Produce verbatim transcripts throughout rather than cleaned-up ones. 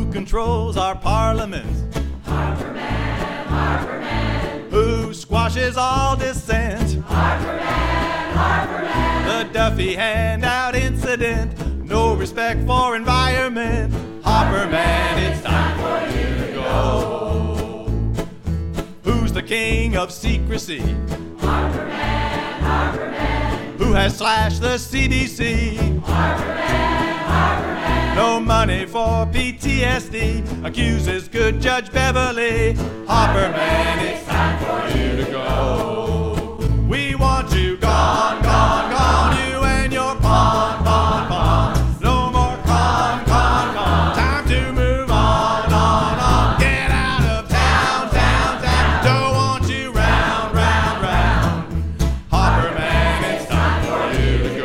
Who controls our parliament? Harper Man, Harper Man. Who squashes all dissent? Harper Man, Harper Man. The Duffy handout incident, no respect for environment. Harper Man, it's time for you to go. Who's the king of secrecy? Harper Man, Harper Man. Who has slashed the C D C? Harper Man, Harper Man. No money for P T S D, accuses good Judge Beverly. Harper Man, it's time for you to go. We want you gone, gone, gone, you and your pawn, pawn, pawn. No more con, con, con. Time to move on, on, on. Get out of town, town, town. Don't want you round, round, round. Harper Man, it's time for you to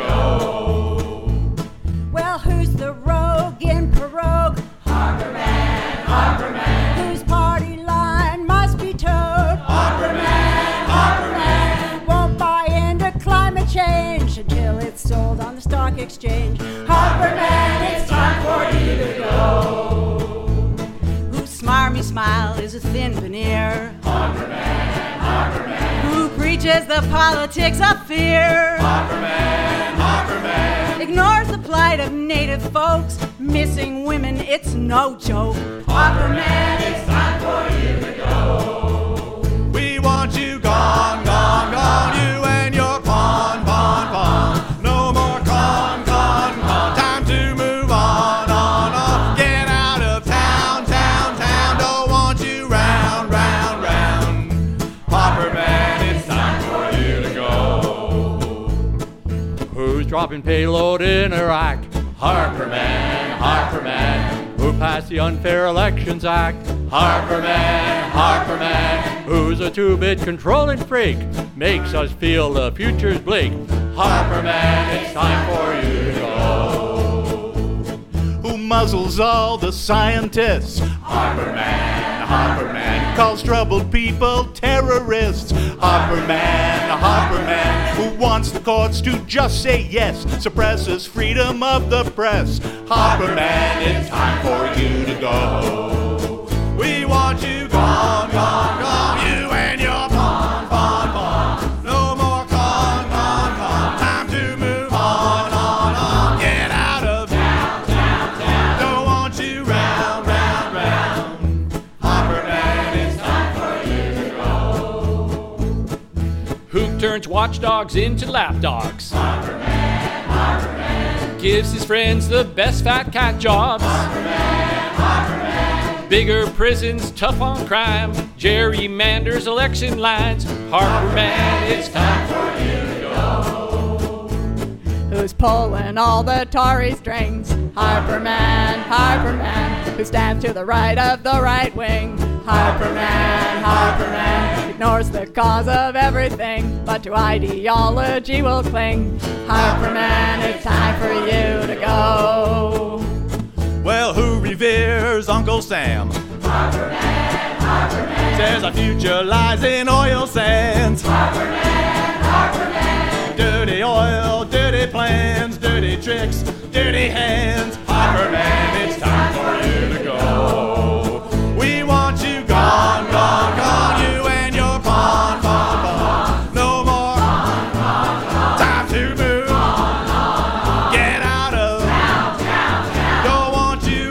go. Well, who's the rogue in Pirogue? Harper Man, Harper Man. Whose party line must be towed? Harper Man, Harper Man. Won't buy into climate change until it's sold on the stock exchange. Harper Man, It's time for you to go. whose smarmy smile is a thin veneer. Harper Man, Harper Man. Who preaches the politics of fear. Harper Man, Harper Man. Ignores the plight of native folks. Missing women, it's no joke. Harper Man, it's time for you to go. We want you gone, gone, gone, you and your pawn, pawn, pawn. No more con, con, con. Time to move on, on, on. Get out of town, town, town. Don't want you round, round, round. Harper Man, it's time for you to go. Who's dropping payload in Iraq? Harper Man, Harper Man. Who passed the Unfair Elections Act? Harper Man, Harper Man. Who's a two-bit controlling freak? Makes us feel the future's bleak. Harper Man, it's time for you to go. Who muzzles all the scientists? Harper Man, Harper Man. Calls troubled people terrorists. Harper Man, Harper Man. Who wants the courts to just say yes, suppresses freedom of the press. Harper Man, it's time for you to go. We want you gone, gone, gone, you and your pawn, pawn, pawn. No more con, con, con. Time to move on, on, on. Get out of town, town, town. Don't want you round, round, round. Harper Man, it's time for you to go. Who turns watchdogs into lapdogs? Harper Man, Harper Man. Gives his friends the best fat cat jobs. Harper Man, Harper Man. Bigger prisons, tough on crime. Gerrymanders election lines. Harper Man, it's time for you to go. Who's pulling all the Tory strings? Harper Man, Harper Man. Who stands to the right of the right wing? Harper Man, Harper Man. Ignores the cause of everything, but to ideology will cling. Harper Man, it's time for you to go. Well, who reveres Uncle Sam? Harper Man, Harper Man. Says our future lies in oil sands. Harper Man, Harper Man. Dirty oil, dirty plans, dirty tricks, dirty hands. Harper Man, it's time for you to go. We want you gone, gone, gone, you and your pawn, pawn, pawn. No more time to move. Get out of don't want you.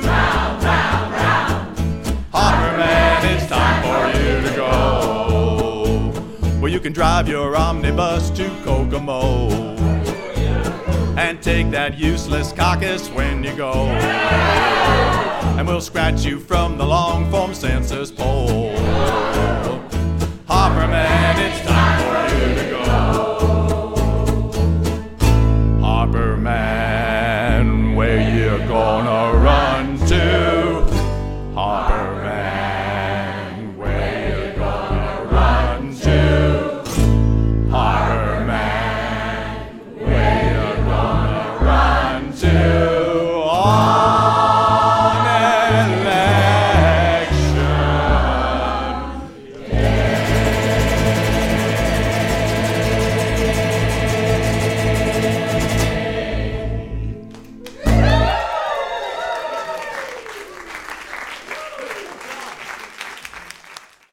Harper Man, it's time for you to go. Well, you can drive your omnibus to Kokomo and take that useless caucus when you go. And we'll scratch you from the long form census poll. Harper Man.